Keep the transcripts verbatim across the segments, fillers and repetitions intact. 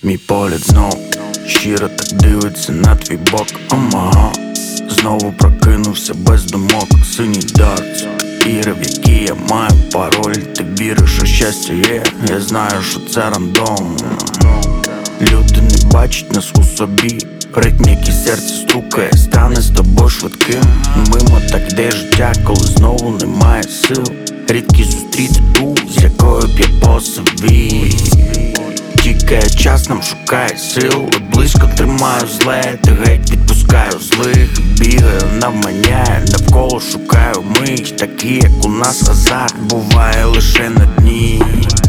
Мій погляд знов щиро так дивиться на твій бок. Омага, знову прокинувся без думок. Синій дартс, ігри, в які я маю пароль. Ти віриш, що щастя є, я знаю, що це рандом. Люди не бачать нас у собі, ритм, який серце стукає, стане з тобою швидким. Мимо так йде життя, коли знову немає сил. Рідкість зустріти ту, з якою б я посивів. Тікає час, нам шукає сил. От близько тримаю зле, ти геть відпускаю злих. Бігаю, навманяю, навколо шукаю мить. Такі, як у нас азарт, буває лише на дні.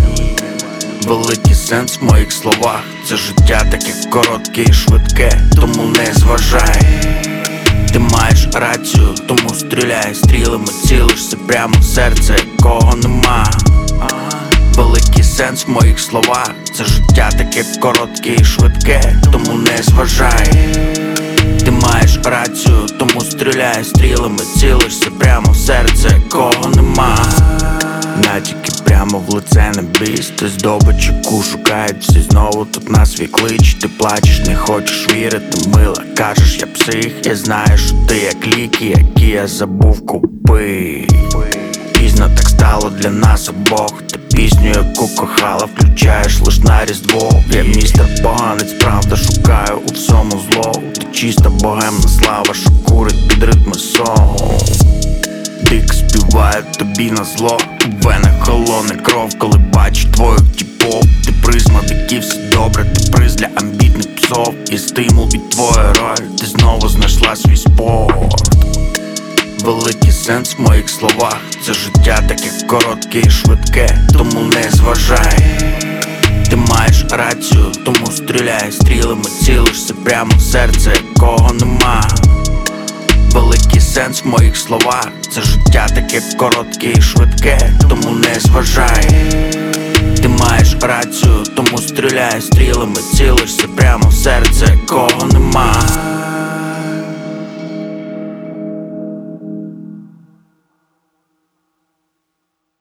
Великий сенс в моїх словах. Це життя таке коротке і швидке, тому не зважай. Ти маєш рацію, тому стріляй стрілами, цілишся прямо в серце, якого нема. Великий сенс в моїх словах. Це життя таке коротке і швидке, тому не зважай. Ти маєш рацію, тому стріляй стрілами, цілишся прямо в серце, якого нема. Натяки прямо в лице, не бійсь. Ти здобич, яку шукають всі знову тут на свій клич. Ти плачеш, не хочеш вірити, мила. Кажеш, я псих, я знаю, що ти як ліки, які я забув купити. Пізно так стало для нас обох. Ти пісню, яку кохала, включаєш лиш на Різдво. Я містер поганець, правда шукаю у всьому зло. Ти чиста богемна слава, що курить під ритми соул. Дик співає тобі на зло. У венах холоне кров, коли бачиш твоїх тіпов. Ти призма, в якій все добре, ти приз для амбітних псов. І стимул від твоєї роль, ти знову знайшла свій спорт. Великий сенс в моїх словах. Це життя таке коротке і швидке, тому не зважай. Ти маєш рацію, тому стріляй стрілами, цілишся прямо в серце, якого нема. Великий сенс в моїх словах. Це життя таке коротке і швидке, тому не зважай. Ти маєш рацію, тому стріляй стрілами, цілишся прямо в серце, якого нема.